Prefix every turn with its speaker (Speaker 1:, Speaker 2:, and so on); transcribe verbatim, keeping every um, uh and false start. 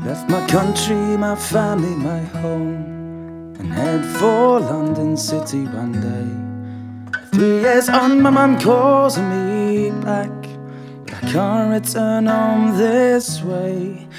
Speaker 1: Left my country, my family, my home, and head for London City one day. Three years on, my mum calls me back, but I can't return home this way.